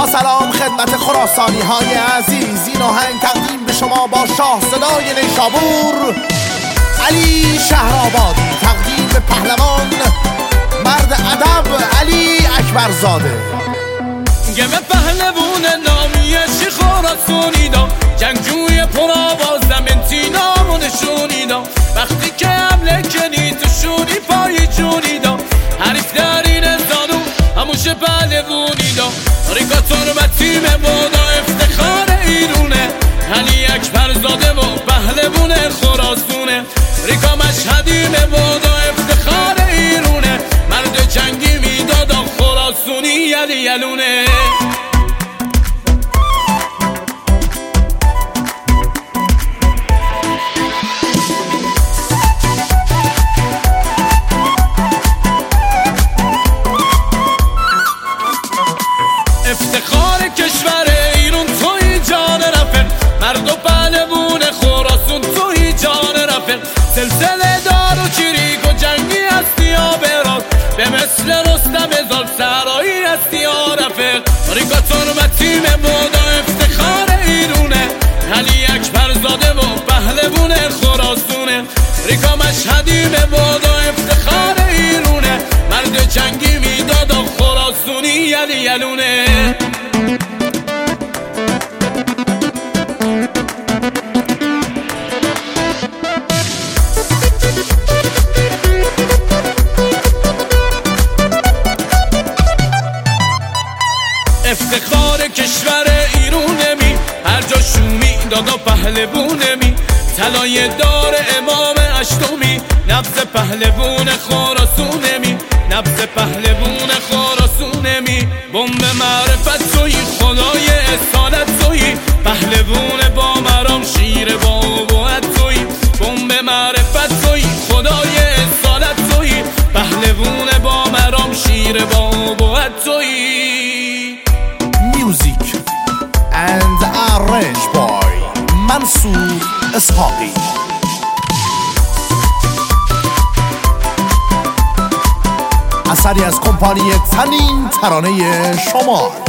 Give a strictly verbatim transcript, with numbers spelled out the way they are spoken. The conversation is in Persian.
با سلام خدمت خراسانی های عزیز، این آهنگ تقدیم به شما با شاه صدای نیشابور علی شهرآبادی، تقدیم به پهلوان مرد ادب علی اکبرزاده. گمه پهلوون نامی شی خراسانی دا، جنگجوی پرآواز زمین تینامو نشونی دا. وقتی که حمله کنی تو شونی پای جونی دا، حریف درین زانو هموش پهلوونی دا. ریکا تربتی به بادا افتخار ایرونه، علی اکبرزاده و پهلوون خراسونه. ریکا مشهدی به بادا افتخار ایرونه، مرد جنگی میدادا خراسونی یلی یلونه. افتخار کشور ایرون توی جان رفت، مرد و پهلوون خراسون توی جان رفت. سلسله دار و چریک و جنگی هستی ها براز، به مثل رستم زال سرایی هستی ها رفت. ریکا تربتی به بادا افتخار ایرونه، علی اکبرزاده و پهلوون خراسونه. ریکا مشهدی به بادا افتخار ایرونه، مرد جنگی میدادا خراسونی یلی یلونه. افتخار کشور ایرونمی، هر جا شومی دادا پهلوونمی. طلای دار امام اشتمی، نبض پهلوون خراسونمی، نبض پهلوون خراسونمی. بمب معرفت توی خدای اصالت توی، پهلوون با مرام شیر با ابوت توی. بمب معرفت توی خدای اصالت توی، پهلوون با مرام شیر با ابوت توی. Music and arranged by منصور اسحاقی. اثری از کمپانی تنین ترانه شمال.